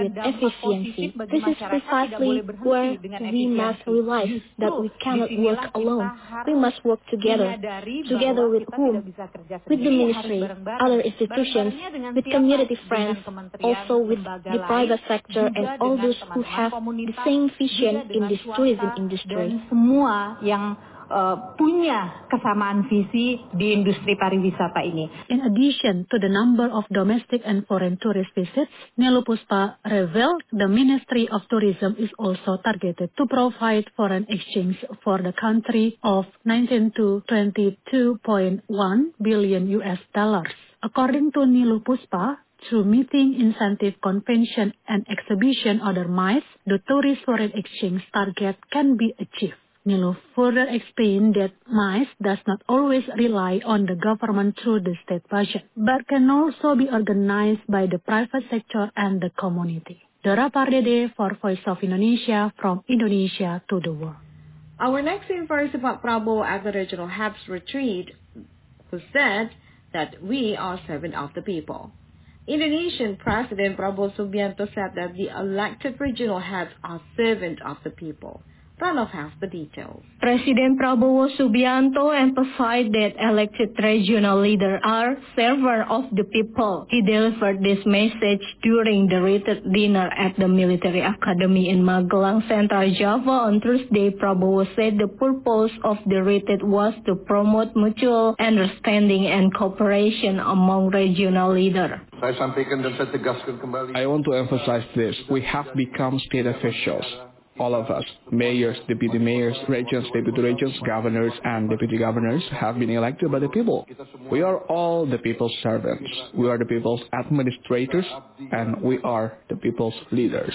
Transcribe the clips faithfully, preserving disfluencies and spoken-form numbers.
with efficiency. This is precisely where we must realize that we cannot work alone. We must work together. Together with whom? With the ministry, other institutions, with community friends, also with the private sector and all those who have the same vision in this tourism industry. Semua yang uh, punya kesamaan visi di industri pariwisata ini. In addition to the number of domestic and foreign tourist visits, Niluh Puspa revealed the Ministry of Tourism is also targeted to provide foreign exchange for the country of nineteen to twenty-two point one billion U S dollars. According to Niluh Puspa, through meeting, incentive, convention, and exhibition otherwise, the tourist foreign exchange target can be achieved. Niluh further explained that MICE does not always rely on the government through the state budget, but can also be organized by the private sector and the community. Dora Pardede for Voice of Indonesia, from Indonesia to the world. Our next info is about Prabowo at the regional hubs retreat, who said that we are servant of the people. Indonesian President Prabowo Subianto said that the elected regional heads are servant of the people. Pranav has the details. President Prabowo Subianto emphasized that elected regional leaders are servants of the people. He delivered this message during the retreat dinner at the Military Academy in Magelang, Central Java on Thursday. Prabowo said the purpose of the retreat was to promote mutual understanding and cooperation among regional leaders. I want to emphasize this. We have become state officials. All of us, mayors, deputy mayors, regions, deputy regions, governors, and deputy governors have been elected by the people. We are all the people's servants. We are the people's administrators, and we are the people's leaders.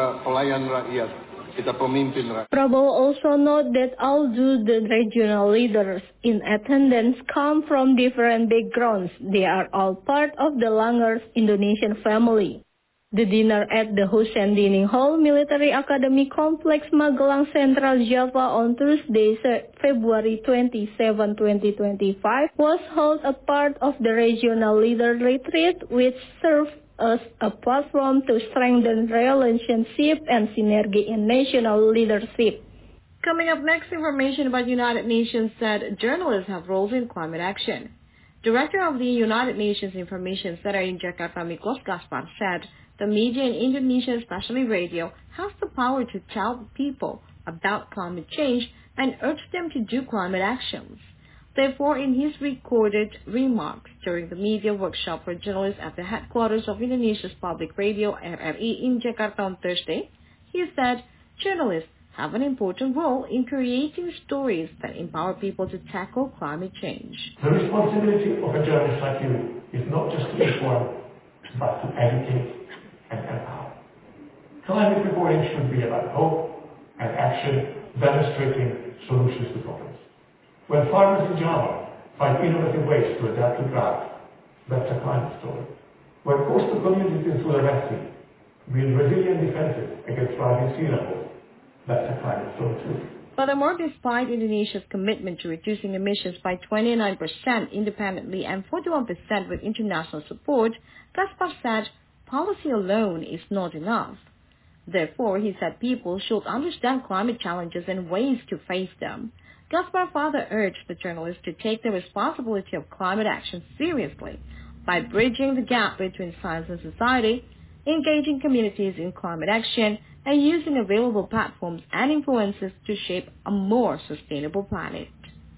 Prabowo also noted that although the regional leaders in attendance come from different backgrounds, they are all part of the Langers Indonesian family. The dinner at the Hussein Dining Hall Military Academy Complex, Magelang, Central Java on Thursday, February twenty-seventh, twenty twenty-five, was held as part of the regional leader retreat, which served as a platform to strengthen relationship and synergy in national leadership. Coming up next, information about United Nations said journalists have roles in climate action. Director of the United Nations Information Center in Jakarta, Miklos Gaspar, said the media in Indonesia, especially radio, has the power to tell people about climate change and urge them to do climate actions. Therefore, in his recorded remarks during the media workshop for journalists at the headquarters of Indonesia's public radio, R R I, in Jakarta on Thursday, he said journalists have an important role in creating stories that empower people to tackle climate change. The responsibility of a journalist like you is not just to inform, but to educate and empower. Climate reporting should be about hope and action, demonstrating solutions to problems. When farmers in Java find innovative ways to adapt to drought, that's a climate story. When coastal communities in Sulawesi build resilient defenses against rising sea levels, that's a climate story too. Furthermore, despite Indonesia's commitment to reducing emissions by twenty-nine percent independently and forty-one percent with international support, Gaspar said policy alone is not enough. Therefore, he said people should understand climate challenges and ways to face them. Gaspar further urged the journalists to take the responsibility of climate action seriously by bridging the gap between science and society, engaging communities in climate action, and using available platforms and influences to shape a more sustainable planet.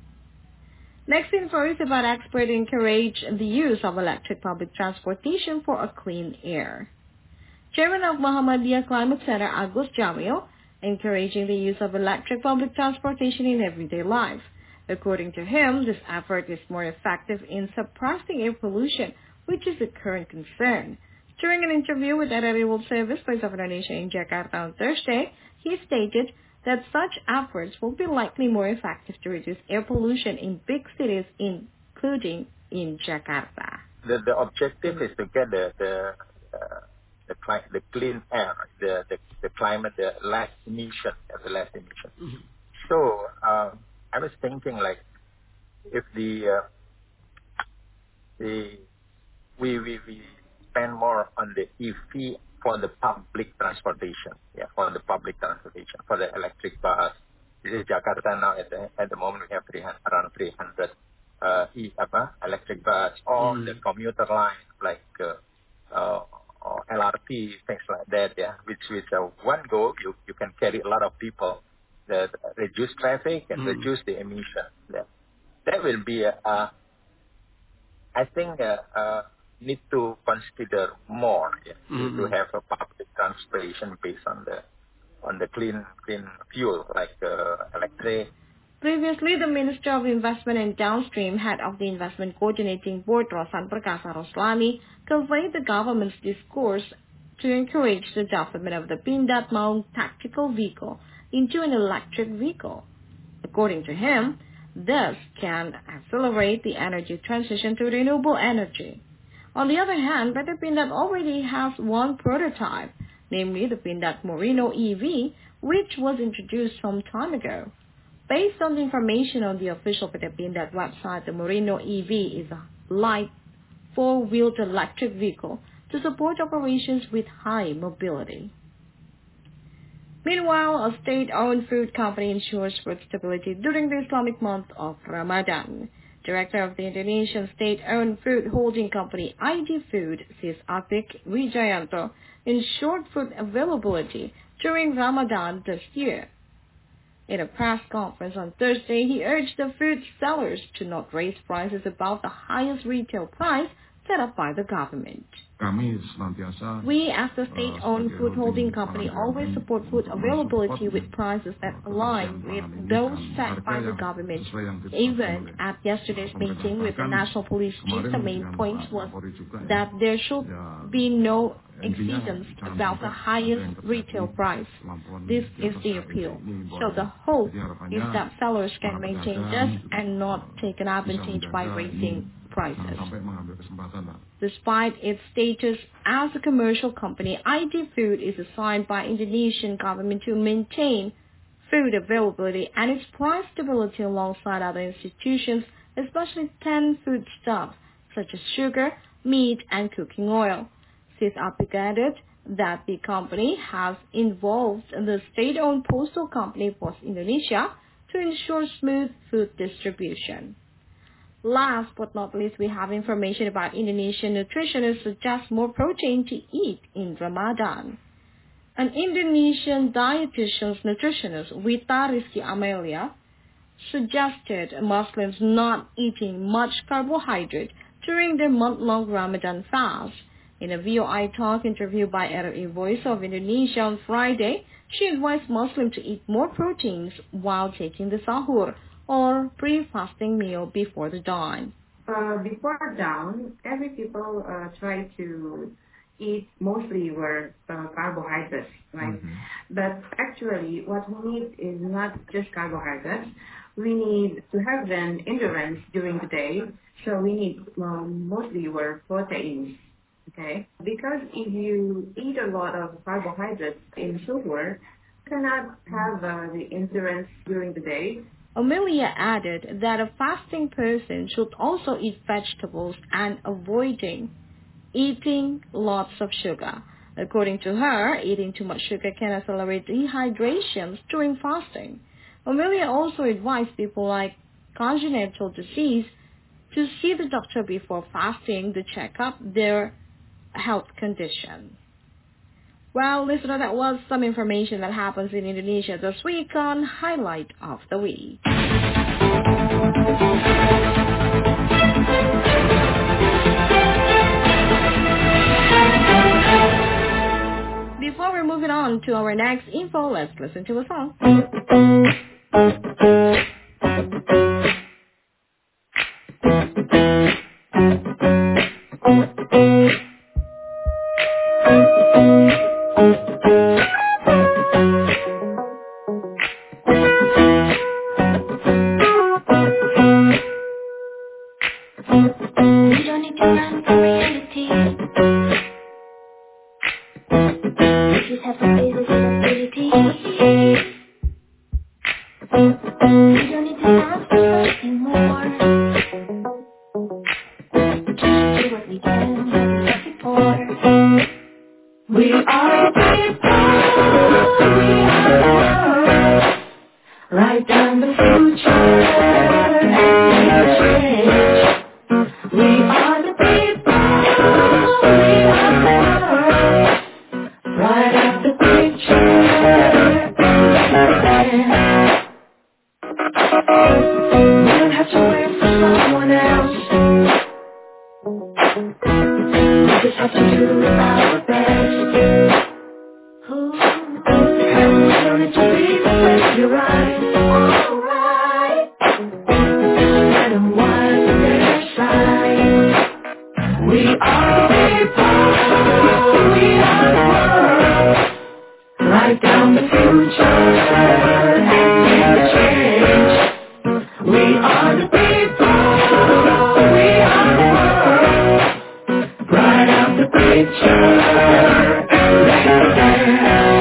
Next info is about experts encourage the use of electric public transportation for a clean air. Chairman of Muhammadiyah Climate Center, Agus Jamil, encouraging the use of electric public transportation in everyday life. According to him, this effort is more effective in suppressing air pollution, which is a current concern. During an interview with R R I World Service, Voice of Indonesia in Jakarta on Thursday, he stated that such efforts will be likely more effective to reduce air pollution in big cities, including in Jakarta. The, the objective is to get the the uh, the, cli- the clean air, the, the the climate, the less emission, the less emission. Mm-hmm. So um, I was thinking like if the uh, the we we we spend more on the E V for the public transportation, yeah, for the public transportation, for the electric bus. This is Jakarta now. At the, at the moment, we have three hundred, around three hundred uh, e, apa, electric bus, or mm. the commuter line like uh, uh, or L R T, things like that. Yeah, which with uh, one go, you you can carry a lot of people, that reduce traffic and mm. reduce the emission. Yeah. That will be a. Uh, I think uh, uh, need to consider more yeah, mm-hmm. to, to have a public transportation based on the on the clean clean fuel like uh, electric. Previously, the Minister of Investment and Downstream, head of the Investment Coordinating Board, Rosan Perkasa Roslani, conveyed the government's discourse to encourage the development of the Pindad Maung tactical vehicle into an electric vehicle. According to him, this can accelerate the energy transition to renewable energy. On the other hand, P T Pindad already has one prototype, namely the Pindad Morino E V, which was introduced some time ago. Based on the information on the official P T Pindad website, the Morino E V is a light, four-wheeled electric vehicle to support operations with high mobility. Meanwhile, a state-owned food company ensures food stability during the Islamic month of Ramadan. Director of the Indonesian state-owned food holding company I D Food, Sis Atik Wijayanto, ensured food availability during Ramadan this year. In a press conference on Thursday, he urged the food sellers to not raise prices above the highest retail price set up by the government. We, as the state-owned food holding company, always support food availability with prices that align with those set by the government. Even at yesterday's meeting with the National Police Chief, the main point was that there should be no exceedance above the highest retail price. This is the appeal. So the hope is that sellers can maintain this and not take an advantage by raising prices. Despite its status as a commercial company, I D Food is assigned by Indonesian government to maintain food availability and its price stability alongside other institutions, especially ten foodstuffs such as sugar, meat, and cooking oil. Sis Apik added that the company has involved the state-owned postal company Pos Indonesia to ensure smooth food distribution. Last but not least, we have information about Indonesian nutritionists suggest more protein to eat in Ramadan. An Indonesian dietitian's nutritionist, Wita Rizky Amelia, suggested Muslims not eating much carbohydrate during their month-long Ramadan fast. In a V O I Talk interview by R R I Voice of Indonesia on Friday, she advised Muslims to eat more proteins while taking the sahur, or pre-fasting meal before the dawn. Uh, before dawn, every people uh, try to eat mostly were uh, carbohydrates, right? Mm-hmm. But actually, what we need is not just carbohydrates. We need to have an endurance during the day, so we need um, mostly were proteins. Okay, because if you eat a lot of carbohydrates in sugar, you cannot have uh, the endurance during the day. Amelia added that a fasting person should also eat vegetables and avoiding eating lots of sugar. According to her, eating too much sugar can accelerate dehydration during fasting. Amelia also advised people like congenital disease to see the doctor before fasting to check up their health condition. Well, listener, that was some information that happens in Indonesia this week on Highlight of the Week. Before we're moving on to our next info, let's listen to a song. We can again. We don't have to wait for someone else. We just have to do our best. Ooh. And we're learning to be the best, you're right. Alright. Let them wipe their side. We are the people. We are the world. Write down the future and make a change. We are the people. We are the world. Write out the picture and make a dance.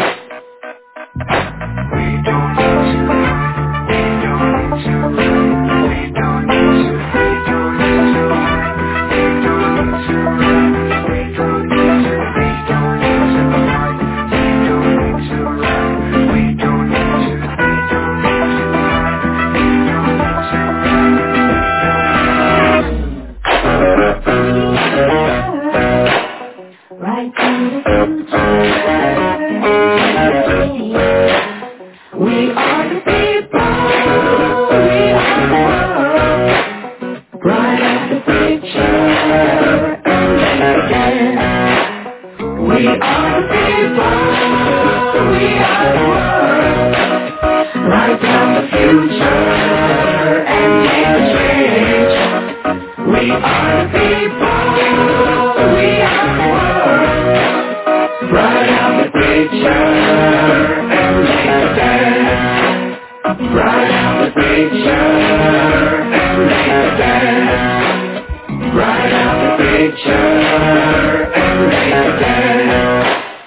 We don't need to hide. We don't need to hide. We don't need to hide. We don't need to hide. We don't need to hide. We don't need to hide. We don't need to hide. We don't need to hide. We don't need to hide. We don't need to hide. Right to the future. We are the people. We are the world. Bright up the picture and make it dance. We are the people. We are the world. Write down the future and make a change. We are the people. We are the world. Write out the picture and make a dance. Write out the picture and make a dance. Write out the picture and make a dance.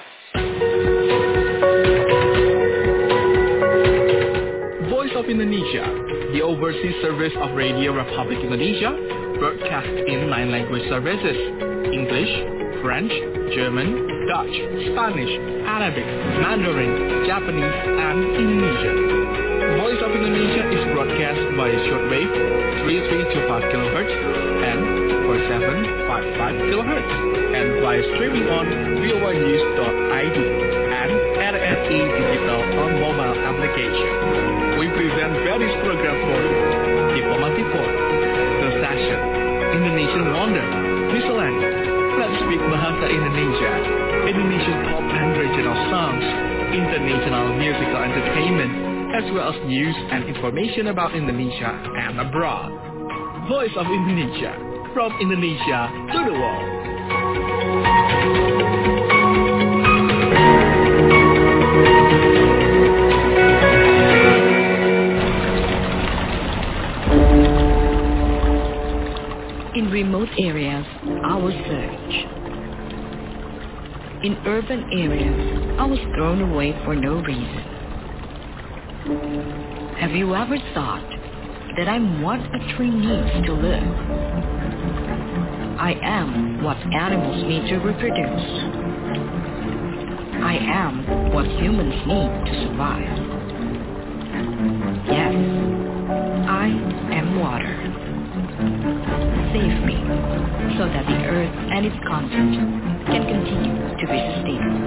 Voice of Indonesia, the overseas service of Radio Republic Indonesia, broadcasts in nine language services: English, French, German, Dutch, Spanish, Arabic, Mandarin, Japanese, and Indonesian. Voice of Indonesia is broadcast via shortwave three three two five kilohertz and four seven five five kilohertz, and via streaming on v o a news dot i d and R S E Digital on mobile application. We present various programs for you: Diplomatic Court, The Session, Indonesian Wonder, Miscellaneous, Let's Speak Bahasa Indonesia, Indonesian pop and regional songs, international musical entertainment, as well as news and information about Indonesia and abroad. Voice of Indonesia, from Indonesia to the world. In remote areas, our search. In urban areas, I was thrown away for no reason. Have you ever thought that I'm what a tree needs to live? I am what animals need to reproduce. I am what humans need to survive. Yes, I am water. Save me, so that the earth and its content can continue to be sustainable.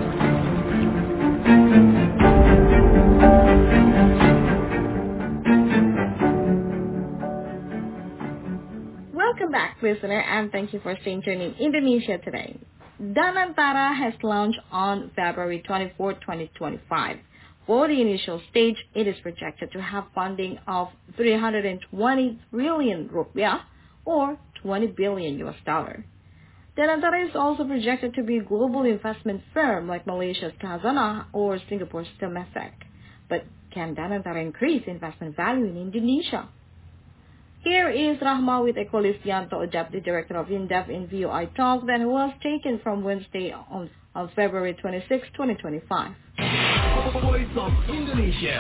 Welcome back, listener, and thank you for staying tuned in Indonesia today. Danantara has launched on February twenty-fourth, twenty twenty-five. For the initial stage, it is projected to have funding of three hundred twenty trillion rupiah, or twenty billion U S dollar. Danantara is also projected to be a global investment firm like Malaysia's Khazanah or Singapore's Temasek. But can Danantara increase investment value in Indonesia? Here is Rahma with Eko Listianto, Deputy Director of INDEF in V O I Talk that was taken from Wednesday on, on February twenty-sixth, twenty twenty-five. Voice of Indonesia.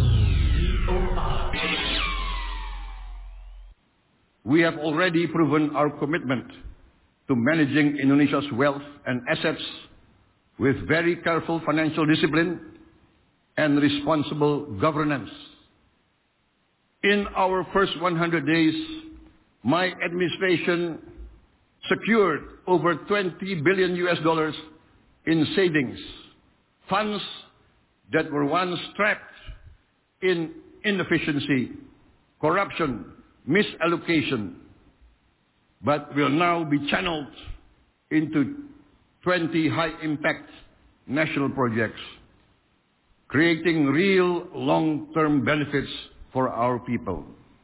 We have already proven our commitment to managing Indonesia's wealth and assets with very careful financial discipline and responsible governance. In our first one hundred days, my administration secured over twenty billion U S dollars in savings, funds that were once trapped in inefficiency, corruption, misallocation, but will now be channeled into twenty high-impact national projects, creating real long-term benefits for our people.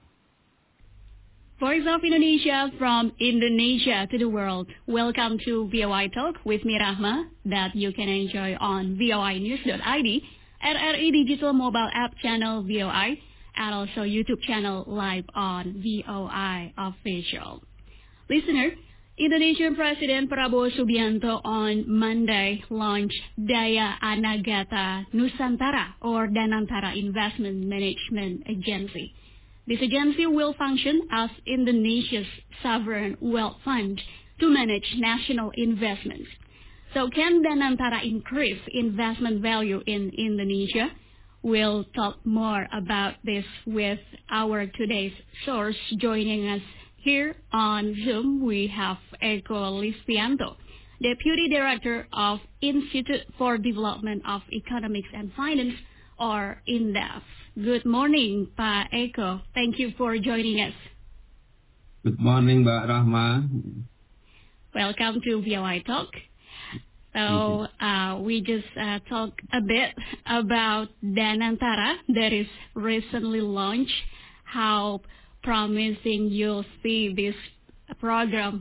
Voice of Indonesia from Indonesia to the world. Welcome to V O I Talk with me, Rahma, that you can enjoy on V O I news dot I D, R R I Digital Mobile App Channel V O I, and also YouTube channel live on V O I Official. Listener, Indonesian President Prabowo Subianto on Monday launched Daya Anagata Nusantara, or Danantara Investment Management Agency. This agency will function as Indonesia's sovereign wealth fund to manage national investments. So can Danantara increase investment value in Indonesia? We'll talk more about this with our today's source. Joining us here on Zoom, we have Eko Listianto, Deputy Director of Institute for Development of Economics and Finance, or INDEF. Good morning, Pak Eko. Thank you for joining us. Good morning, Mbak Rahma. Welcome to V O I Talk. So uh, we just uh, talked a bit about Danantara that is recently launched. How promising you see this program?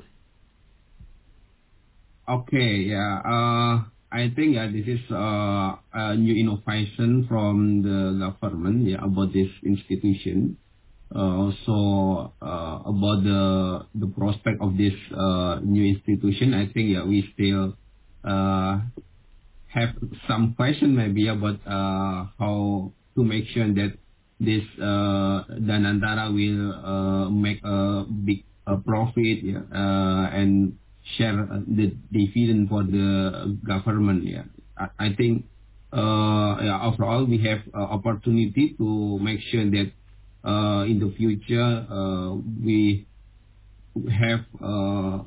Okay, yeah. Uh, I think yeah, this is uh, a new innovation from the government, yeah, about this institution. Uh, also uh, about the the prospect of this uh, new institution. I think yeah, we still uh, have some question maybe about uh, how to make sure that this uh, Danantara will uh, make a big uh, profit, yeah, uh, and share the dividend for the government. Yeah, I, I think uh, yeah, overall we have uh, opportunity to make sure that uh, in the future uh, we have uh,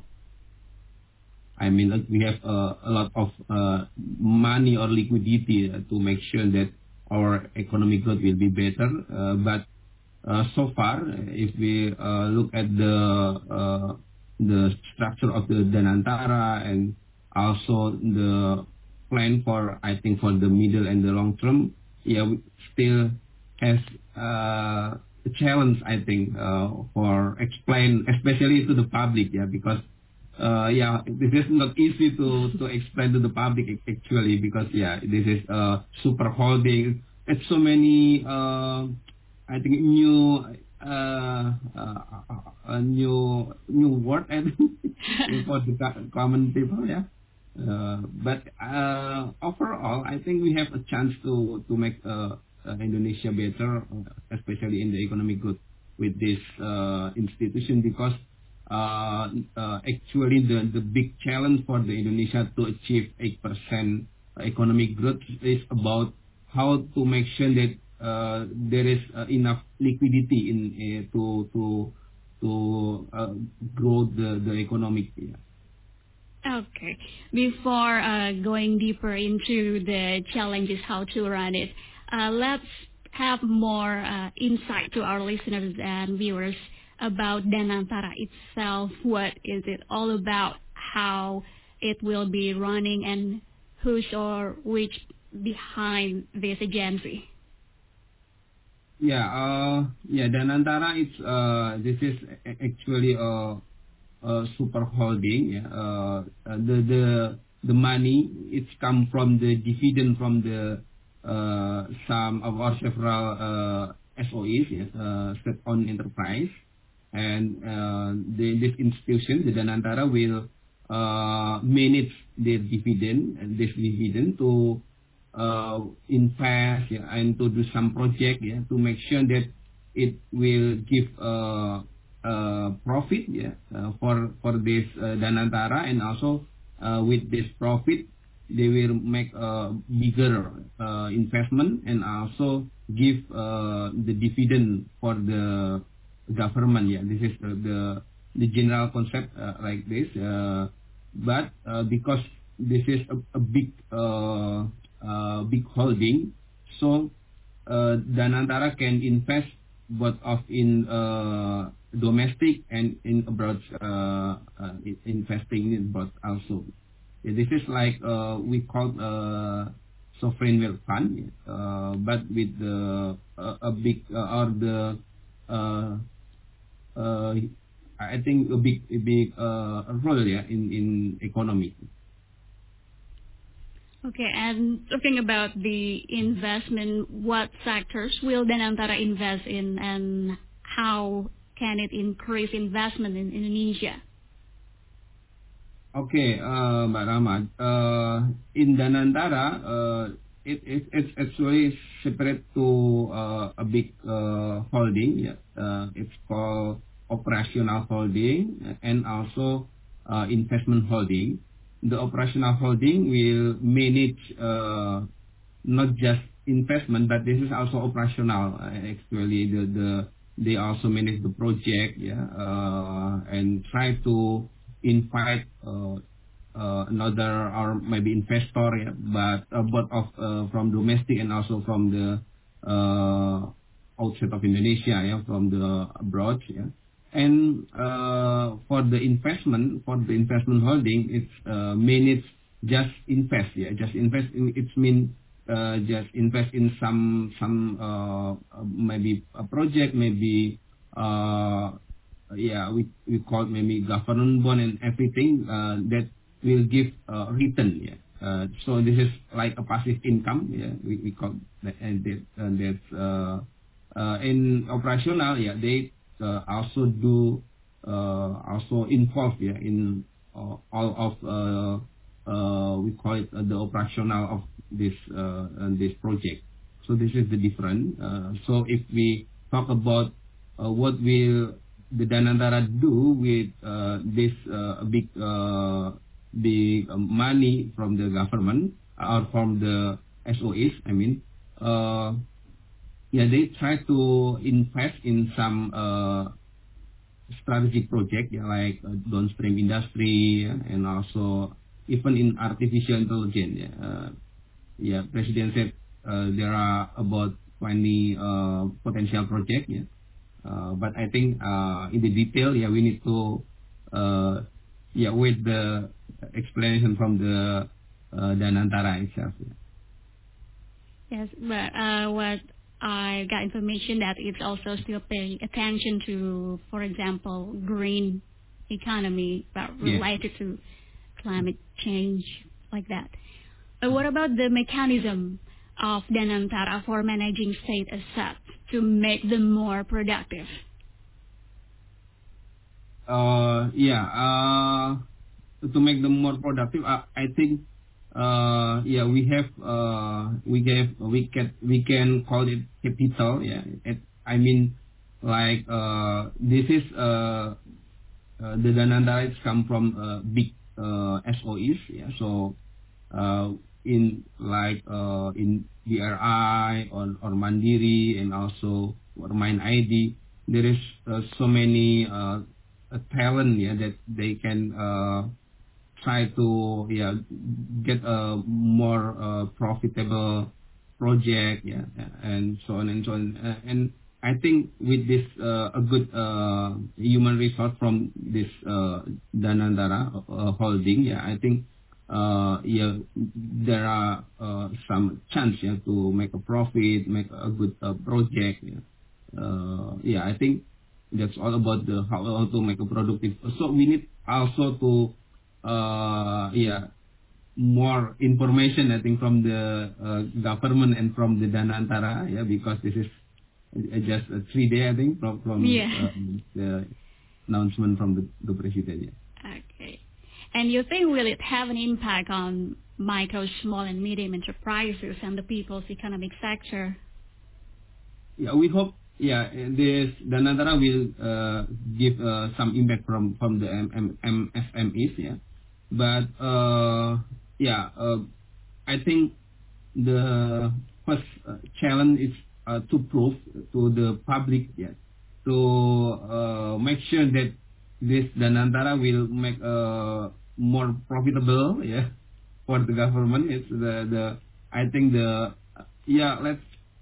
I mean like we have uh, a lot of uh, money or liquidity uh, to make sure that our economic growth will be better. Uh, but uh, so far, if we uh, look at the uh, the structure of the Danantara and also the plan for, I think, for the middle and the long term, yeah, we still has uh, a challenge, I think, uh, for explain, especially to the public, yeah, because uh, yeah, this is not easy to, to explain to the public actually, because yeah, this is uh, super holding. It's so many, uh, I think, new. Uh, uh, a new new word and for the common people, yeah. Uh, but uh, overall, I think we have a chance to to make uh, uh, Indonesia better, especially in the economic growth with this uh, institution, because uh, uh, actually the the big challenge for the Indonesia to achieve eight percent economic growth is about how to make sure that Uh, there is uh, enough liquidity in uh, to to to uh, grow the the economic. Yeah. Okay. Before uh, going deeper into the challenges, how to run it, uh, let's have more uh, insight to our listeners and viewers about Danantara itself. What is it all about? How it will be running, and who's or which behind this agency? Yeah, uh, yeah, Danantara, it's, uh, this is actually a, a super holding. Yeah. Uh, the, the, the money, it's come from the dividend from the, uh, some of our several, uh, S O Es, yeah, uh, state-owned enterprise. And, uh, the, this institution, the Danantara, will, uh, manage their dividend and this dividend to, Uh, invest, yeah, and to do some project, yeah, to make sure that it will give uh, uh, profit, yeah, uh, for for this uh, Danantara, and also uh, with this profit they will make a bigger uh, investment and also give uh, the dividend for the government. Yeah, this is the the, the general concept uh, like this, uh, but uh, because this is a, a big uh, Uh, big holding, so uh, Danantara can invest both of in uh, domestic and in abroad, uh, uh, investing in abroad also. Yeah, this is like uh, we call uh, sovereign wealth fund, uh, but with the uh, a big uh, or the uh, uh, I think a big a big uh, role, yeah, in in economy. Okay, and talking about the investment, what sectors will Danantara invest in, and how can it increase investment in Indonesia? Okay, uh, Mbak Rahmat, uh, in Danantara, uh, it, it it's actually separate to uh, a big uh, holding. Yeah, uh, it's called operational holding and also uh, investment holding. The operational holding will manage uh, not just investment, but this is also operational. Uh, actually, the the they also manage the project, yeah, uh, and try to invite uh, uh, another or maybe investor, yeah, but uh, both of uh, from domestic and also from the uh, outside of Indonesia, yeah, from the abroad, yeah. And uh, for the investment, for the investment holding, it's uh, managed just invest, yeah, just invest. In, it's mean uh, just invest in some some uh, maybe a project, maybe uh, yeah, we we call it maybe government bond and everything uh, that will give uh, return, yeah. Uh, so this is like a passive income, yeah. We we call that, and that uh, that's uh, uh, in operational, yeah. They Uh, also do uh, also involved, yeah, in uh, all of uh, uh, we call it uh, the operational of this uh, uh, this project. So this is the difference. Uh, so if we talk about uh, what will the Danantara do with uh, this uh, big uh, big money from the government or from the S O Es, I mean. Uh, Yeah, they try to invest in some uh, strategic project, yeah, like uh, downstream industry, yeah, and also even in artificial intelligence. Yeah, uh, yeah. President said uh, there are about twenty uh, potential projects. Yeah, uh, but I think uh, in the detail, yeah, we need to uh, yeah wait the explanation from the uh, Danantara itself. Yeah. Yes, but uh, what I got information that it's also still paying attention to, for example, green economy, but related yeah. to climate change, like that. But what about the mechanism of Danantara for managing state assets to make them more productive? Uh, yeah, uh, to make them more productive, I, I think. Uh, yeah, we have, uh, we have, we can, we can call it capital. Yeah, it, I mean, like, uh, this is, uh, uh the Danantara come from, uh, big, uh, S O Es. Yeah, so, uh, in, like, uh, in B R I or, or Mandiri and also or Mind I D, there is uh, so many, uh, talent, yeah, that they can, uh, try to yeah get a more uh, profitable project, yeah, and so on and so on. Uh, and I think with this uh, a good uh, human resource from this uh, Danantara uh, holding, yeah, I think uh, yeah there are uh, some chance, yeah, to make a profit, make a good uh, project. Yeah, uh, yeah, I think that's all about the how, how to make a productive. So we need also to Uh, yeah, more information, I think, from the uh, government and from the Danantara, yeah, because this is uh, just a three day, I think, from, from yeah. um, the announcement from the, the president. Yeah. Okay. And you think will it have an impact on micro, small, and medium enterprises and the people's economic sector? Yeah, we hope. Yeah, this Danantara will uh, give uh, some impact from from the M S M Es, yeah. But uh, yeah, uh, I think the first uh, challenge is uh, to prove to the public, yeah, to uh, make sure that this Danantara will make uh, more profitable, yeah, for the government. It's the the I think the yeah let's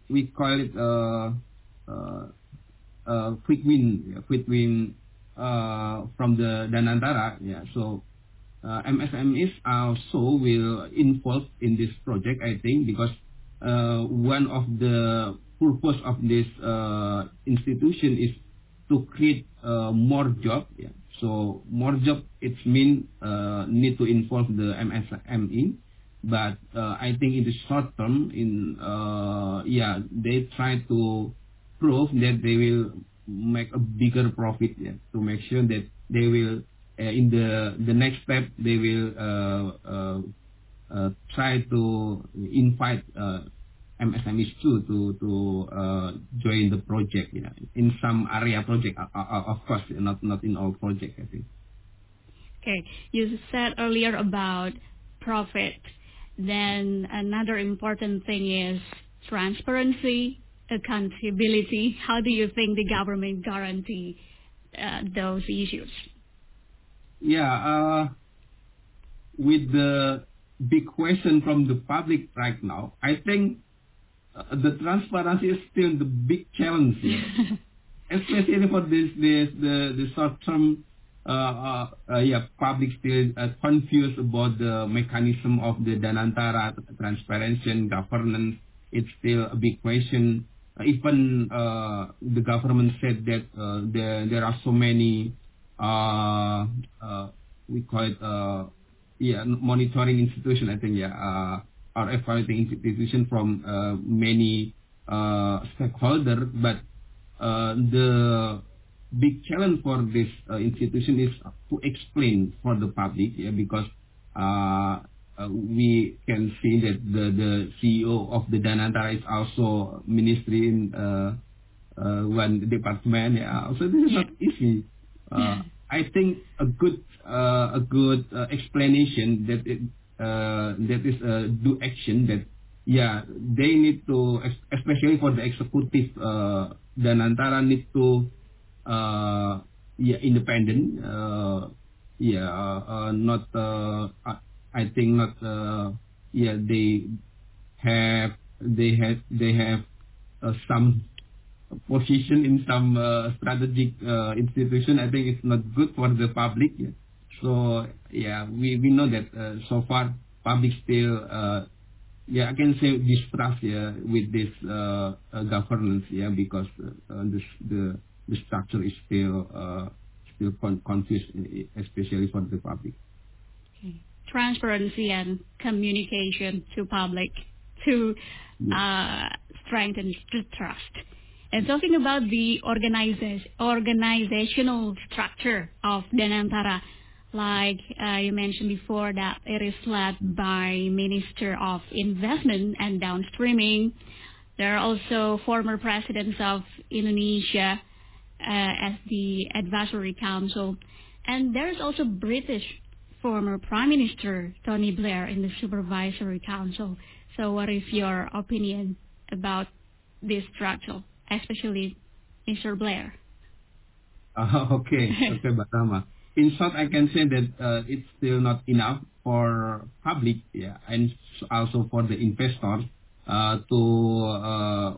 we call it uh, uh, uh, quick win, quick win uh, from the Danantara. Yeah, so uh, M S M Es also will involve in this project, I think, because uh, one of the purpose of this uh, institution is to create uh, more job. Yeah. So more job, it means uh, need to involve the M S M E. But uh, I think in the short term, in uh, yeah, they try to prove that they will make a bigger profit. Yeah, to make sure that they will uh, in the the next step they will uh, uh, uh, try to invite uh, M S M Es too to to uh, join the project. Yeah, in some area project, uh, uh, of course, not not in all project, I think. Okay, you said earlier about profit. Then another important thing is transparency, accountability. How do you think the government guarantee uh, those issues? Yeah, uh, with the big question from the public right now, I think uh, the transparency is still the big challenge here, especially for this, this the the short term. Uh, uh, uh, yeah, public still uh, confused about the mechanism of the Danantara, transparency and governance. It's still a big question. Uh, even uh, the government said that uh, there there are so many uh, uh, we call it uh, yeah monitoring institution. I think yeah, uh, or evaluating institution from uh, many uh, stakeholders, but uh, the big challenge for this uh, institution is to explain for the public, yeah, because uh, uh, we can see that the, the C E O of the Danantara is also ministry in uh, uh, one department. Yeah, so this is not easy. Uh, I think a good uh, a good uh, explanation that it, uh, that is a do action that yeah they need to, especially for the executive uh, Danantara need to. Uh, yeah, independent. Uh, yeah, uh, not. Uh, I think not. Uh, yeah, they have. They have. They have uh, some position in some uh, strategic uh, institution. I think it's not good for the public. Yeah. So yeah, we we know that uh, so far public still. Uh, yeah, I can say distrust. Yeah, with this uh, uh, governance. Yeah, because uh, this the. The structure is still uh, still con- confused, especially for the public. Okay. Transparency and communication to public to uh, strengthen the trust. And talking about the organization, organizational structure of Danantara, like uh, you mentioned before, that it is led by Minister of Investment and Downstreaming. There are also former presidents of Indonesia Uh, as the advisory council, and there's also British former Prime Minister Tony Blair in the supervisory council. So what is your opinion about this structure, especially Mister Blair? Uh, okay, okay, Batama. In short, I can say that uh, it's still not enough for public, yeah, and also for the investors uh, to uh,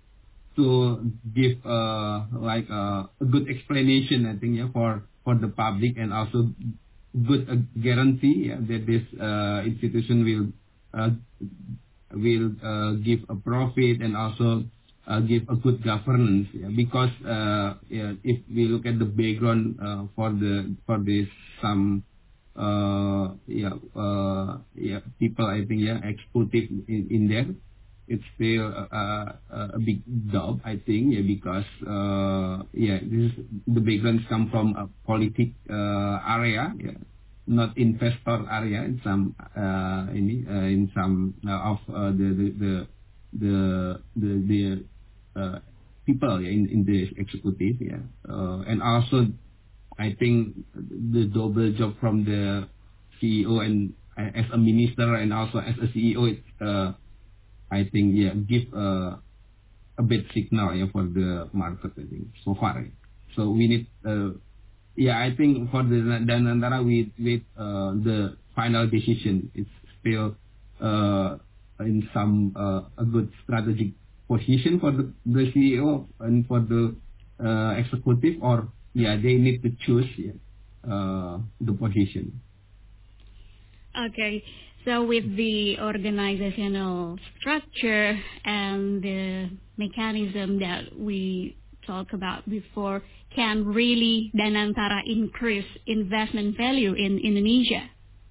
to give uh, like uh, a good explanation, I think, yeah, for, for the public, and also good uh, guarantee, yeah, that this uh, institution will uh, will uh, give a profit and also uh, give a good governance. Yeah, because uh, yeah, if we look at the background uh, for the for this some uh, yeah uh, yeah people, I think, yeah, executive in, in there. It's still uh, uh, a big job, I think, yeah, because uh, yeah, this is, the backgrounds come from a politic uh, area, yeah, not investor area in some uh, in, uh, in some uh, of uh, the the the the the, the uh, people, yeah, in in the executive, yeah, uh, and also I think the double job from the C E O and uh, as a minister and also as a C E O, it's uh, I think, yeah, give uh, a bit signal, yeah, for the market, I think, so far. Yeah. So we need, uh, yeah, I think for the Danantara, we with uh, the final decision, it's still uh, in some uh, a good strategic position for the, the C E O and for the uh, executive, or yeah, they need to choose yeah, uh, the position. Okay, so with the organizational structure and the mechanism that we talked about before, can really Danantara increase investment value in Indonesia?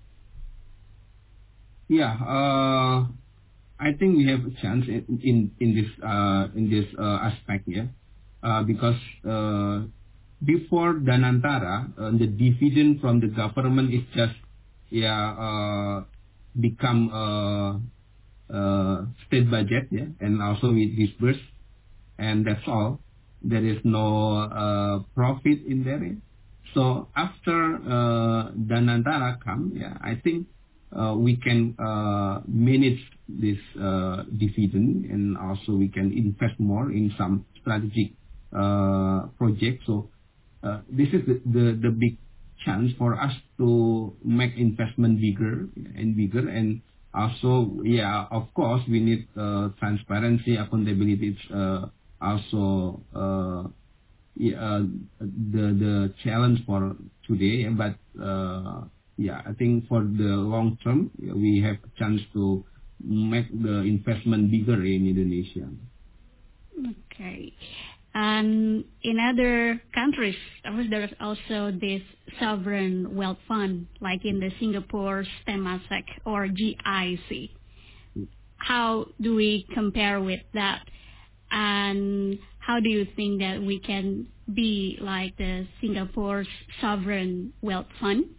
Yeah, uh, I think we have a chance in in, in this uh, in this uh, aspect, yeah, uh, because uh, before Danantara, uh, the dividend from the government is just yeah uh, become uh, uh, state budget, yeah, and also we disburse, and that's all. There is no uh, profit in there. Yeah? So after uh, Danantara come, yeah, I think. Uh, we can uh, manage this uh, dividend, and also we can invest more in some strategic uh, projects. So uh, this is the, the, the big chance for us to make investment bigger and bigger. And also, yeah, of course, we need uh, transparency, accountability. It's uh, also uh, yeah, uh, the the challenge for today, but. Uh, Yeah, I think for the long term, we have a chance to make the investment bigger in Indonesia. Okay. And in other countries, there's also this sovereign wealth fund, like in the Singapore's Temasek or G I C. How do we compare with that? And how do you think that we can be like the Singapore's sovereign wealth fund?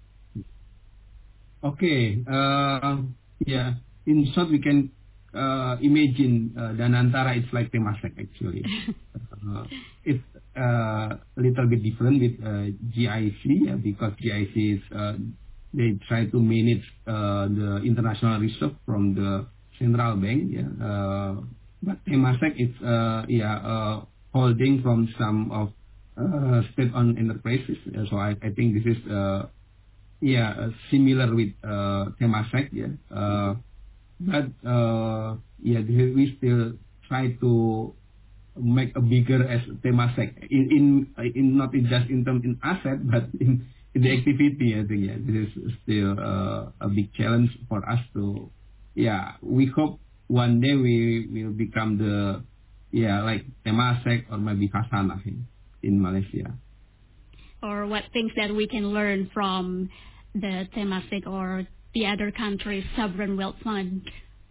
Okay, uh, yeah. In short, we can uh, imagine uh, Danantara. It's like Temasek actually. uh, it's uh, a little bit different with uh, G I C yeah, because G I C is uh, they try to manage uh, the international reserve from the central bank. Yeah, uh, but Temasek is uh, yeah uh, holding from some of uh, state-owned enterprises. So I, I think this is. Uh, Yeah, uh, similar with uh, Temasek, yeah. Uh, but uh, yeah, we still try to make a bigger as Temasek in in in not in just in term in asset, but in, in the activity. I think yeah, this is still uh, a big challenge for us to. Yeah, we hope one day we will become the yeah like Temasek or maybe Khazanah in, in Malaysia. Or what things that we can learn from the Temasek or the other country's sovereign wealth fund?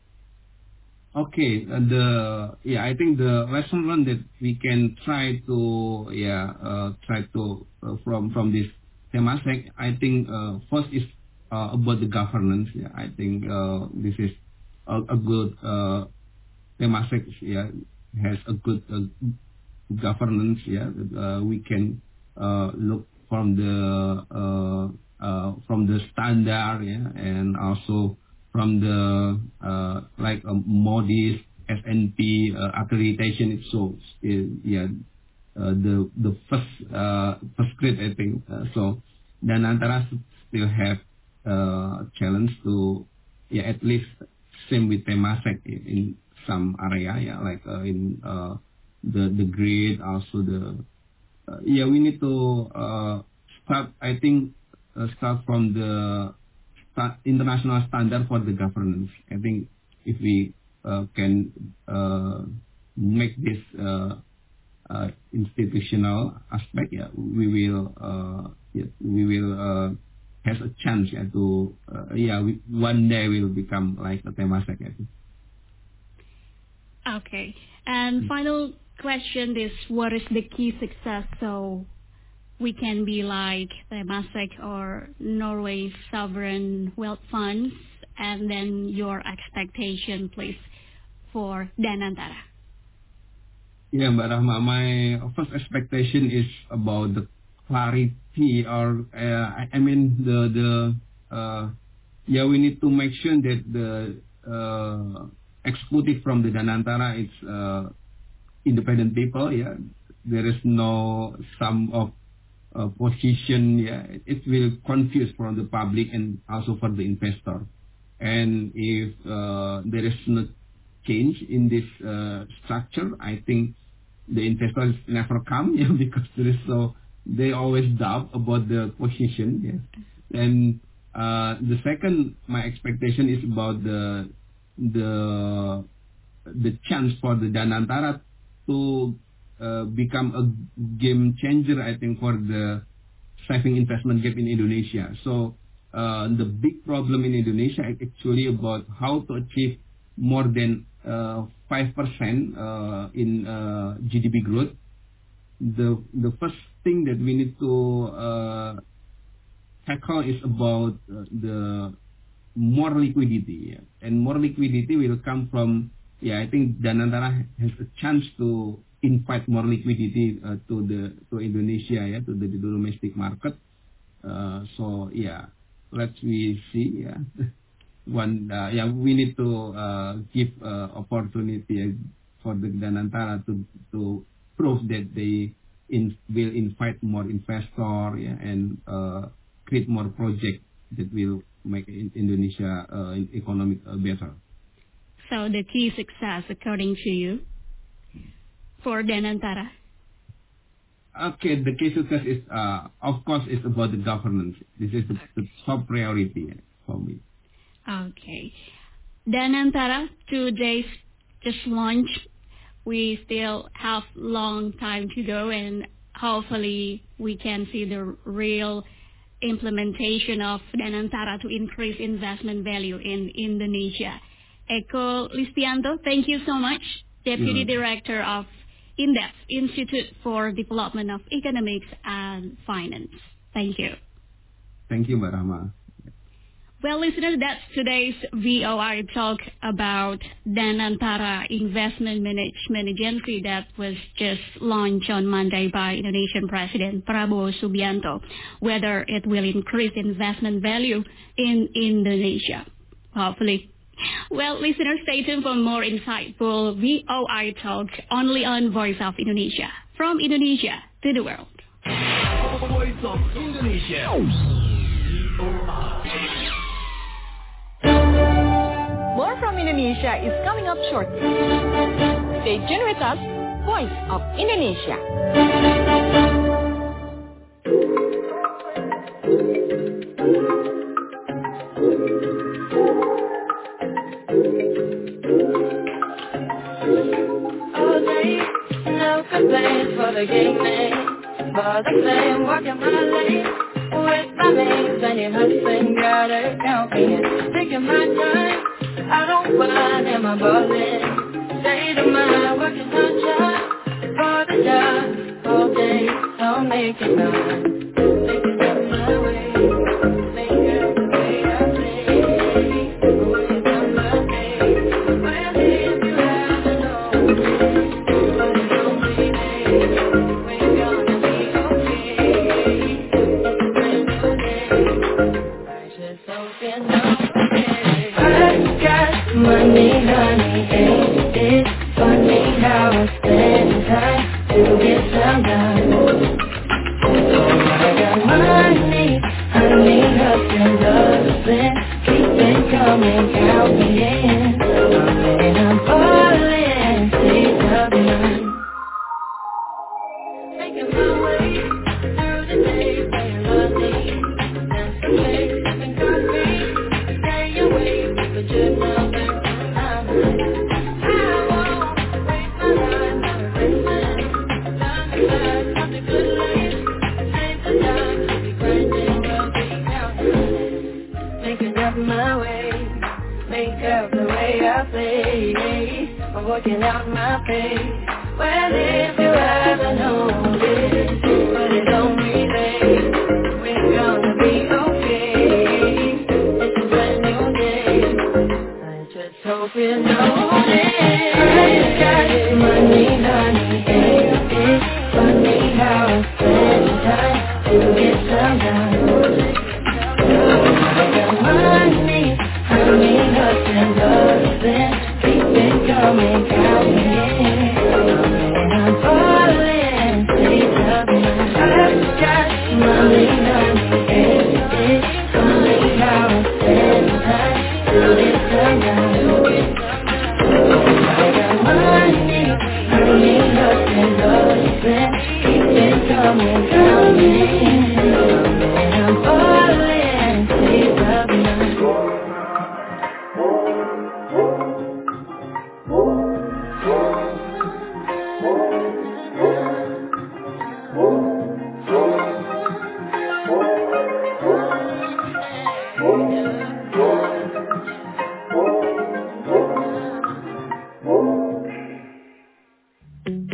Okay, uh, the yeah, I think the lesson learned that we can try to yeah uh, try to uh, from from this Temasek. I think uh, first is uh, about the governance. Yeah, I think uh, this is a, a good uh, Temasek. Yeah, has a good uh, governance. Yeah, uh, we can uh, look from the uh, uh, from the standard, yeah, and also from the uh, like uh, Moody's, S and P uh, accreditation. It shows, uh, yeah, uh, the the first uh, first grade, I think. Uh, so Danantara still have uh, challenge to, yeah, at least same with Temasek in, in some area, yeah, like uh, in uh, the the grade, also the uh, yeah, we need to uh, start. I think. Uh, start from the start international standard for the governance. I think if we uh, can uh, make this uh, uh, institutional aspect, yeah, we will uh, yeah, we will uh, have a chance yeah, to uh, yeah we, one day will become like a Temasek. I think. Okay, and final question is: what is the key success? So. We can be like Temasek or Norway's sovereign wealth funds, and then your expectation, please, for Danantara. Yeah, Mbak Rahma, my first expectation is about the clarity, or uh, I, I mean the the uh, yeah, we need to make sure that the uh, executive from the Danantara is uh, independent people. Yeah, there is no some of Uh, position, yeah, it will confuse for the public and also for the investor. And if uh, there is not change in this uh, structure, I think the investors never come, yeah, because there is so they always doubt about the position. Yeah. And uh, the second, my expectation is about the the the chance for the Danantara to uh, become a game changer, I think, for the saving investment gap in Indonesia. So uh, the big problem in Indonesia is actually about how to achieve more than uh, five percent uh, in uh, G D P growth. The the first thing that we need to uh, tackle is about uh, the more liquidity, yeah. And more liquidity will come from, yeah, I think Danantara has a chance to invite more liquidity uh, to the to Indonesia, yeah, to the, the domestic market. Uh, so yeah, let's we see, yeah. One, uh, yeah, we need to uh, give uh, opportunity for the Danantara to to prove that they in, will invite more investor, yeah, and uh, create more projects that will make Indonesia uh, economic uh, better. So the key success, according to you, for Danantara? Okay, the key success is, uh, of course, it's about the governance. This is the, the top priority for me. Okay. Danantara, two days just launched. We still have long time to go, and hopefully we can see the real implementation of Danantara to increase investment value in Indonesia. Eko Listianto, thank you so much, Deputy yeah. Director of INDEF, Institute for Development of Economics and Finance. Thank you. Thank you, Mbak Rahma. Well, listeners, that's today's V O R talk about Danantara Investment Management Agency that was just launched on Monday by Indonesian President Prabowo Subianto, whether it will increase investment value in Indonesia. Hopefully. Well, listeners, stay tuned for more insightful V O R talk only on Voice of Indonesia. From Indonesia to the world. Voice of Indonesia. V O R. More from Indonesia is coming up shortly. Stay tuned with us, Voice of Indonesia. All day, no complaints for the gaming, but the same working my lane. With my mates and your husband, got it counting, taking my time. I don't mind, am I ballin'? State of mind, working hard job for the job all day. I'll make it mine. Make it up my way, make it the way I play. Always on my way. Well, if you ever know me, but it don't be me, we're gonna be okay. It's a brand new day. I just hope you know. I got money, honey, ain't it funny how I spend time to get some done? Oh, I got money, honey, husband, husband, keep it coming, count me in. And I'm falling, state of mind. Making my way through the day, playing lovely, dancing late, sipping coffee, stay away, but just not back to my mind. I won't waste my life on racing, time to pass, something good life, save the time, to be grinding, but be counting. Making up my way, make up the way I play, I'm working out my pace. Well, if you ever know this, but it don't relate, we're gonna be okay. It's a brand new day. I just hope you know this. I got money, honey, ain't it funny how I spend time to get some done? I got money, honey, husband, husband, keep it coming, count me in. And I'm falling, state of mind. I've got money, honey, ain't it funny how I spend time to get some done?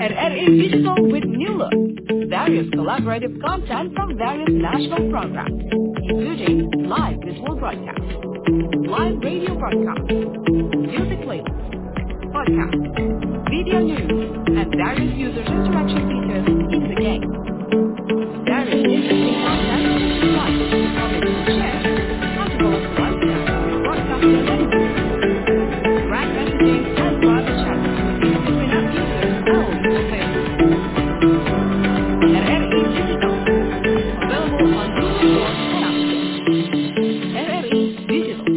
R R I Digital with new look. Various collaborative content from various national programs, including live visual broadcast, live radio broadcast, music playlist, podcast, video news, and various user interaction features in the game. Various interesting content is like comment and share, as well as live chat, broadcasting and news, brand messaging, and private chat between app users and all user players. R R I Digital, available on Google Store and App Store. R R I Digital.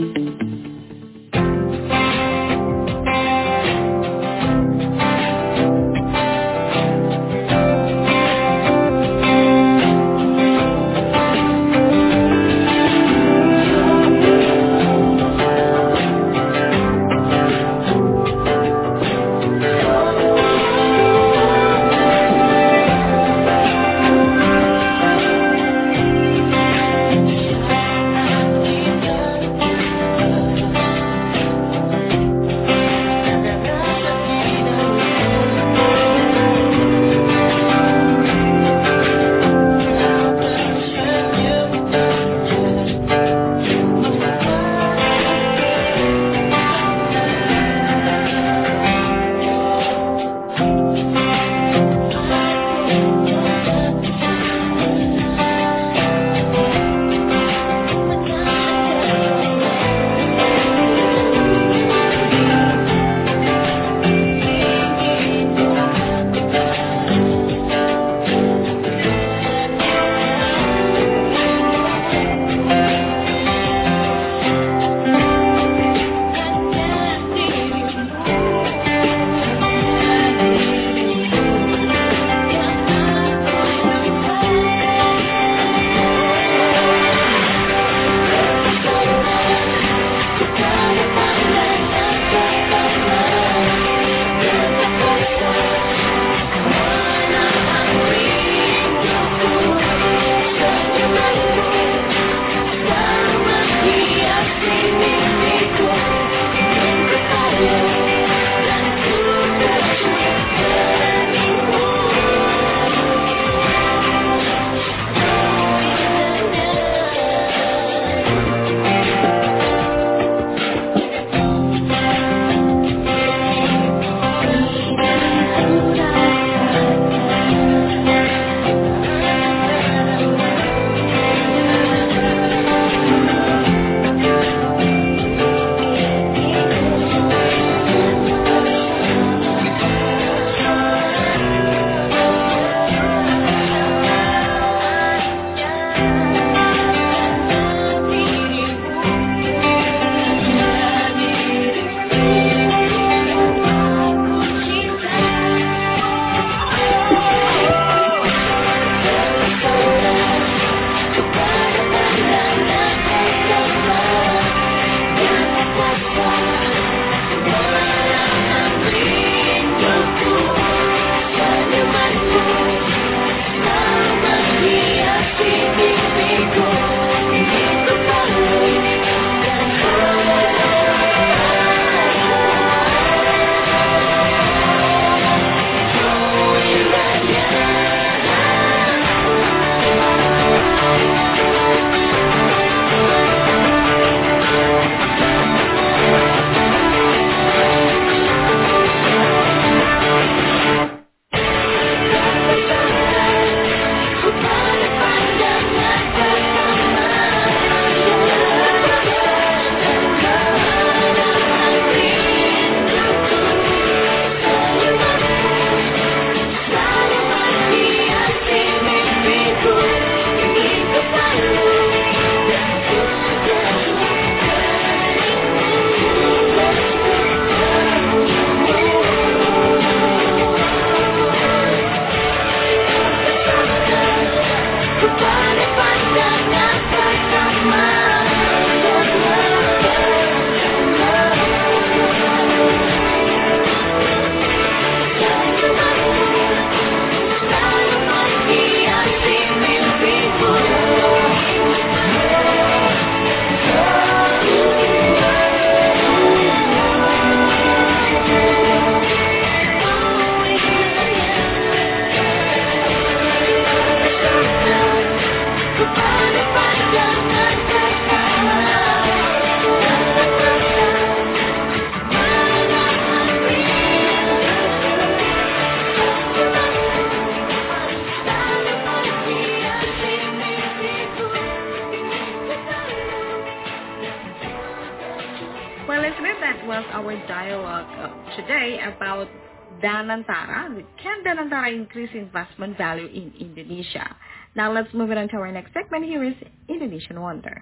dialogue uh, today about Danantara. Can Danantara increase investment value in Indonesia? Now let's move on to our next segment. Here is Indonesian Wonder.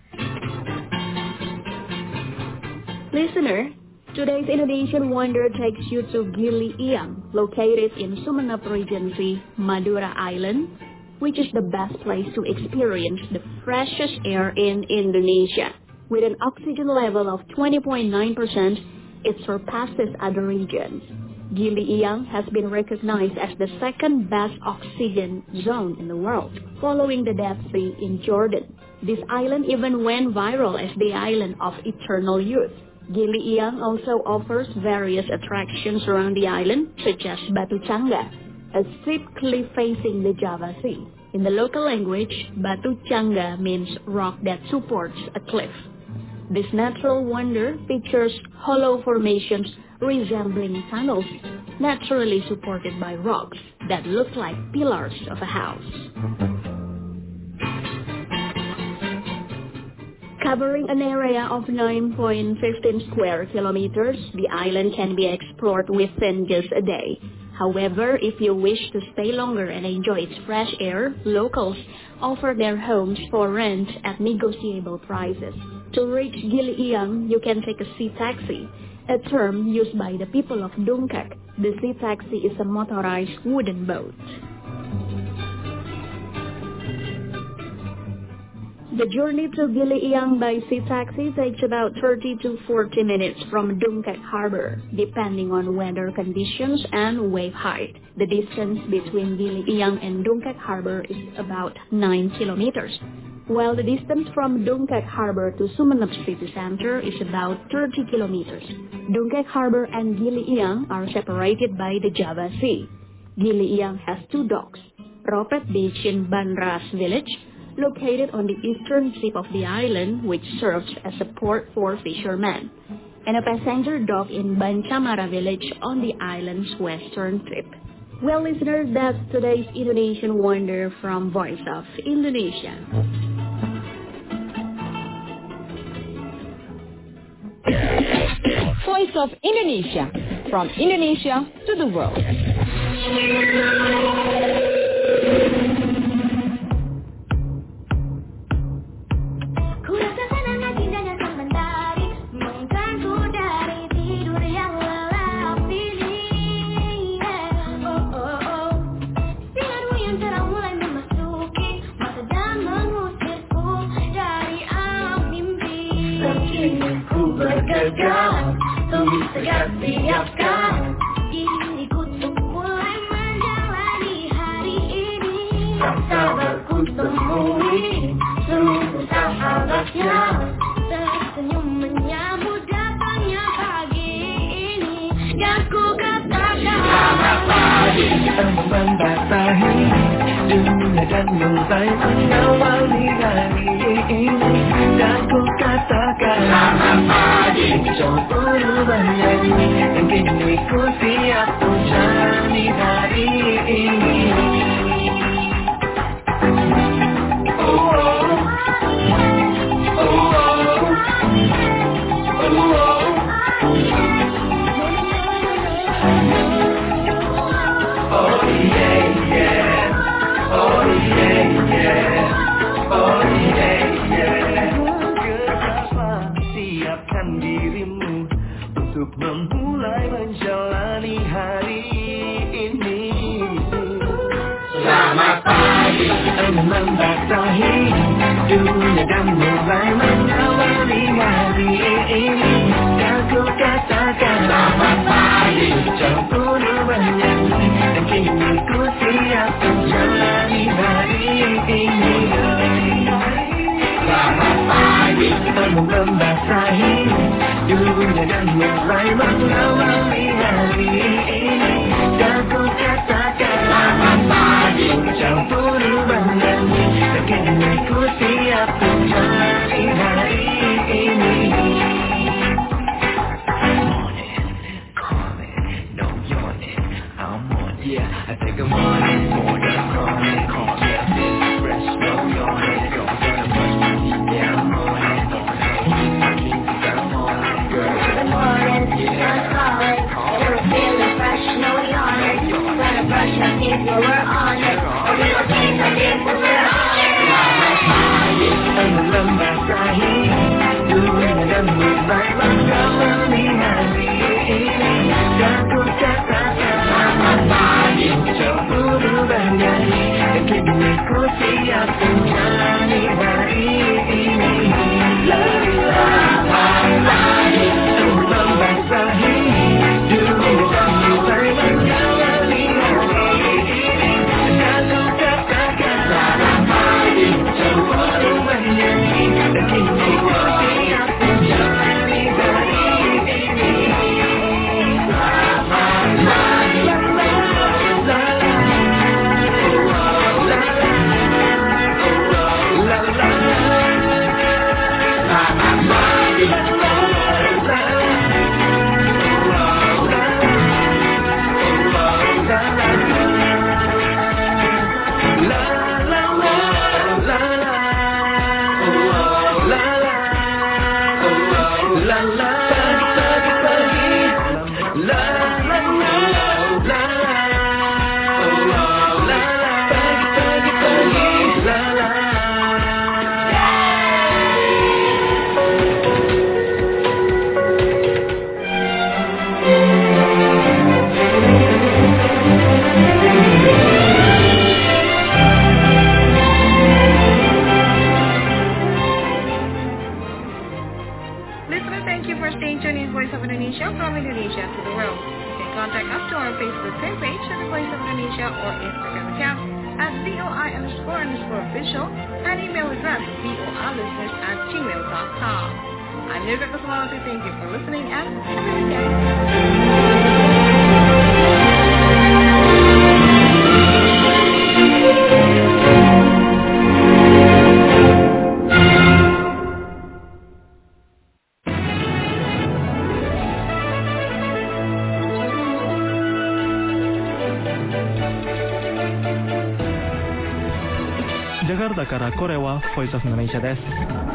Listener, today's Indonesian Wonder takes you to Gili Iang, located in Sumeneb Regency, Madura Island, which is the best place to experience the freshest air in Indonesia. With an oxygen level of twenty point nine percent, it surpasses other regions. Gili Iang has been recognized as the second best oxygen zone in the world, following the Dead Sea in Jordan. This island even went viral as the island of eternal youth. Gili Iang also offers various attractions around the island, such as Batu Cangga, a steep cliff facing the Java Sea. In the local language, Batu Cangga means rock that supports a cliff. This natural wonder features hollow formations resembling tunnels, naturally supported by rocks that look like pillars of a house. Covering an area of nine point one five square kilometers, the island can be explored within just a day. However, if you wish to stay longer and enjoy its fresh air, locals offer their homes for rent at negotiable prices. To reach Gili Iang, you can take a sea taxi, a term used by the people of Dungkak. The sea taxi is a motorized wooden boat. The journey to Gili Iang by sea taxi takes about thirty to forty minutes from Dungkak Harbor, depending on weather conditions and wave height. The distance between Gili Iang and Dungkak Harbor is about nine kilometers, while the distance from Dungkak Harbor to Sumeneb city center is about thirty kilometers. Dungkak Harbor and Gili Iang are separated by the Java Sea. Gili Iang has two docks, Ropet Beach in Banras village, located on the eastern tip of the island, which serves as a port for fishermen, and a passenger dock in Bancamara village on the island's western tip. Well, listeners, that's today's Indonesian Wonder from Voice of Indonesia. Voice of Indonesia, from Indonesia to the world. Tulis tegak siapkan diriku untuk mulai menjalani hari ini. Tak sabar ku temui seluruh sahabatnya, tersenyum menyambut datangnya pagi ini. Dan ku katakan selamat pagi, membasahi dunia dan mulai mengawali hari ini. Dan ku katakan selamat pagi, coba bernyanyi, dan kini ku siap menjalani hari ini. Oh, oh, oh, oh, oh, oh. Oh yeah, yeah, oh yeah, yeah, oh yeah, yeah. Kenapa siapkan dirimu untuk memulai menjalani hari ini. Selamat pagi, membasahi dunia dan mulai mengawali hari ini. Dan ku katakan selamat pagi, campur bernyanyi, dan kini ku siap menjalani hari ini. Selamat pagi, membasahi dunia dan mulai mengawali hari ini. Dan ku katakan selamat pagi, campur bernyanyi, dan kini ku siap menjalani hari ini. Yeah, I take a morning, morning, morning, call me a bit fresh, no yawning, don't gonna push me, yeah, I'm morning, don't know, I think that I'm morning, girl, I'm morning, yeah. it, but we're on it. A little taste of it, but we're on it. And remember, doing them with my family happy. Jatuh catakan cemburu bernyanyi, kiniku siap menyanyi hari ini. La la la la, membasahi doing them with my family happy. Jatuh catakan cemburu bernyanyi, kiniku siap menyanyi hari ini. I'm Nirga Kusumawati. Thank you for listening and have a good day. ジャカルタからこれはボイスオブインドネシアです。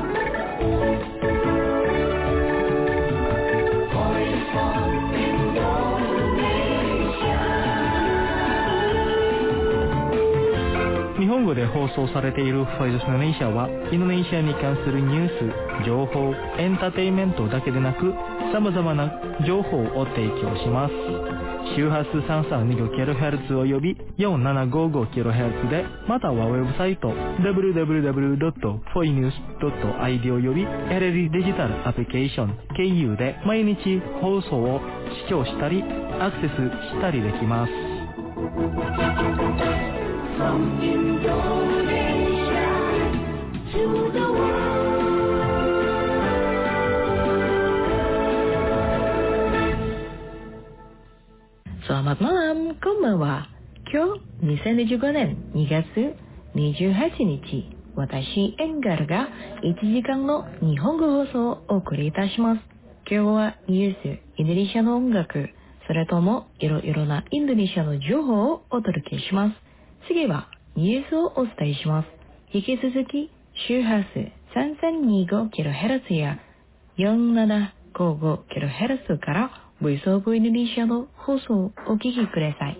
日本語で放送されているボイスオブインドネシアはインドネシアに関するニュース、情報、エンターテインメントだけでなく様々な情報を提供します。周波数 さんさんにごキロヘルツ および よんななごごキロヘルツ で、またはウェブサイト ダブリューダブリューダブリュードットフォイニュースドットアイディー および エルエル デジタルアプリケーション経由で毎日放送を視聴したりアクセスしたりできます。From Indonesia to the world. Selamat malam, konbanwa. Kyoにせんにじゅうごねんにがつにじゅうはちにち、私エンガルがいちじかんの日本語放送をお送りいたします。今日はニュース、インドネシアの音楽、それともいろいろなインドネシアの情報をお届けします。次はニュースをお伝えします。引き続き周波数 さんさんにごキロヘルツ や よんななごごキロヘルツ からボイスオブインドネシアの放送をお聞きください。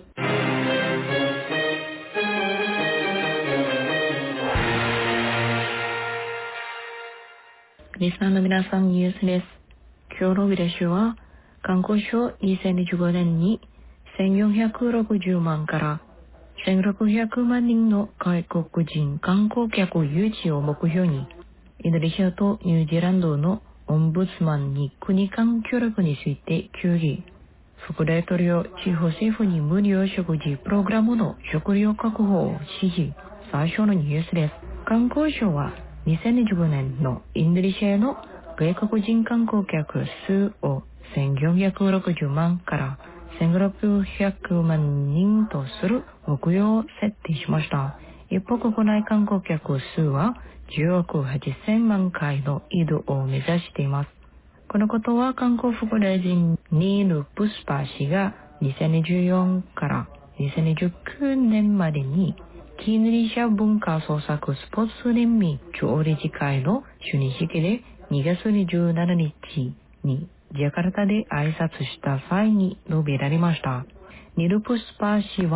リスナーの皆さん、ニュースです。今日の見出しは観光省にせんにじゅうごねんにせんよんひゃくろくじゅうまんからせんろっぴゃくまん人の外国人観光客誘致を目標に、インドネシアとニュージーランドのオンブツマンに国間協力について協議。副大統領、地方政府に無料食事プログラムの食料確保を指示。最初のニュースです。観光省はにせんにじゅうごねんのインドネシアへの外国人観光客数をせんよんひゃくろくじゅうまんからせんろっぴゃくまん人とする目標を設定しました。一方、国内観光客数はじゅうおくはっせんまん回の移動を目指しています。このことは観光副大臣ニール・プスパ氏がにせんにじゅうよんからにせんにじゅうきゅうねんまでにキーヌリシャ文化創作スポーツ連盟常理事会の主任式でにがつにじゅうしちにちにジャカルタで挨拶した際に述べられました。ニル・プスパー氏は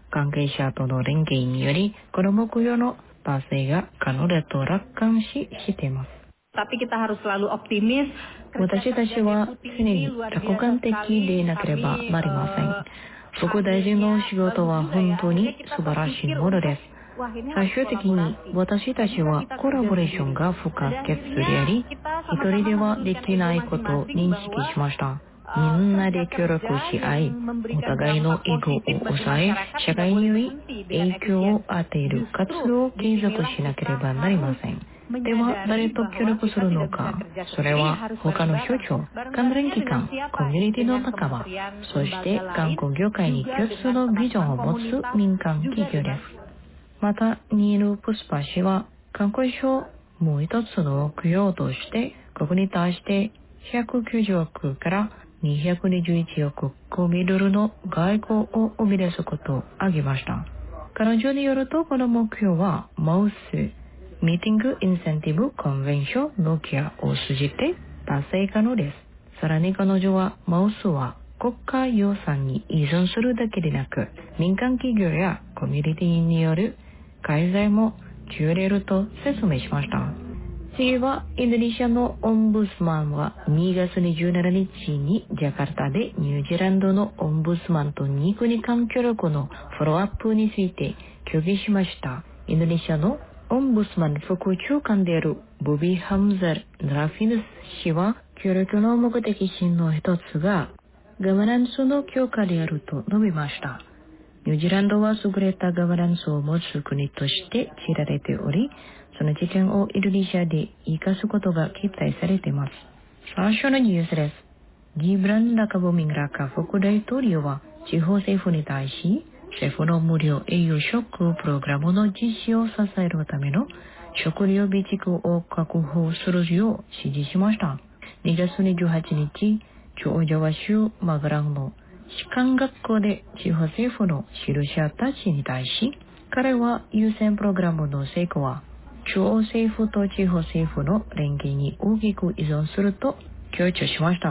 関係者との連携により、この目標の達成が可能だと楽観視しています。 Tapi kita harus selalu optimis. 私たちは常に楽観的でなければなりません。副大臣の仕事は本当に素晴らしいものです。最終的に私たちはコラボレーションが不可欠であり、一人ではできないことを認識しました。みんなで協力し合い、お互いのエゴを抑え、社会に良い影響を与える活動を継続しなければなりません。では、誰と協力するのか。それは他の省庁、関連機関、コミュニティの仲間、そして観光業界に共通のビジョンを持つ民間企業です。また、ニール・プスパ氏は、観光省もう一つの供養として、国に対してひゃくきゅうじゅうおくからにひゃくにじゅういちおくコミドルの外交を生み出すことを挙げました。彼女によると、この目標は、マウス、ミーティングインセンティブコンベンションノキアを通じて達成可能です。さらに彼女は、マウスは国家予算に依存するだけでなく、民間企業やコミュニティによる開催も受れると説明しました。次は、インドネシアのオンブスマンはにがつにじゅうしちにちにジャカルタでニュージーランドのオンブスマンとに国間協力のフォローアップについて協議しました。インドネシアのオンブスマン副長官であるボビー・ハムザル・ナラフィヌス氏は、協力の目的心の一つがガバナンスの強化であると述べました。ニュージーランドは優れたガバナンスを持つ国として知られており、その知見をインドネシアで生かすことが期待されています。最初のニュースです。ギブラン・ラカボミン・ラカ副大統領は地方政府に対し、政府の無料栄養食プログラムの実施を支えるための食料備蓄を確保するよう指示しました。にがつにじゅうはちにち、中央ジャワ州マグランの士官学校で地方政府の指導者たちに対し、彼は優先プログラムの成功は中央政府と地方政府の連携に大きく依存すると強調しました。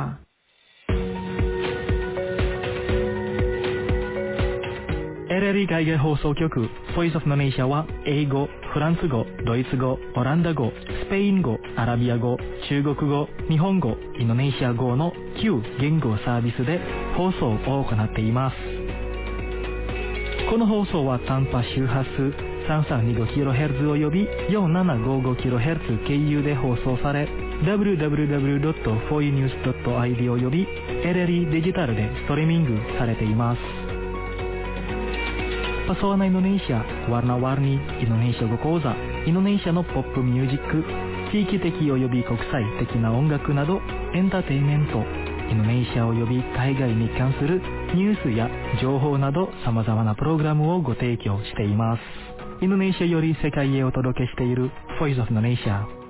エルエルイ 海外放送局 Voice of Indonesia は英語、フランス語、ドイツ語、オランダ語、スペイン語、アラビア語、中国語、日本語、インドネシア語のきゅう言語サービスで放送を行っています。この放送は短波周波数 さんさんにごキロヘルツ および よんななごごキロヘルツ 経由で放送され、ダブリューダブリューダブリュードットフォーユーニュースドットアイディー および エルエルイ デジタルでストリーミングされています。Pesona Indonesia, warna-warni Indonesia語講座、インドネシアのポップミュージック、地域的及び国際的な音楽などエンターテインメント、インドネシア及び海外に関するニュースや情報など様々なプログラムをご提供しています。インドネシアより世界へお届けしている Voice of Indonesia。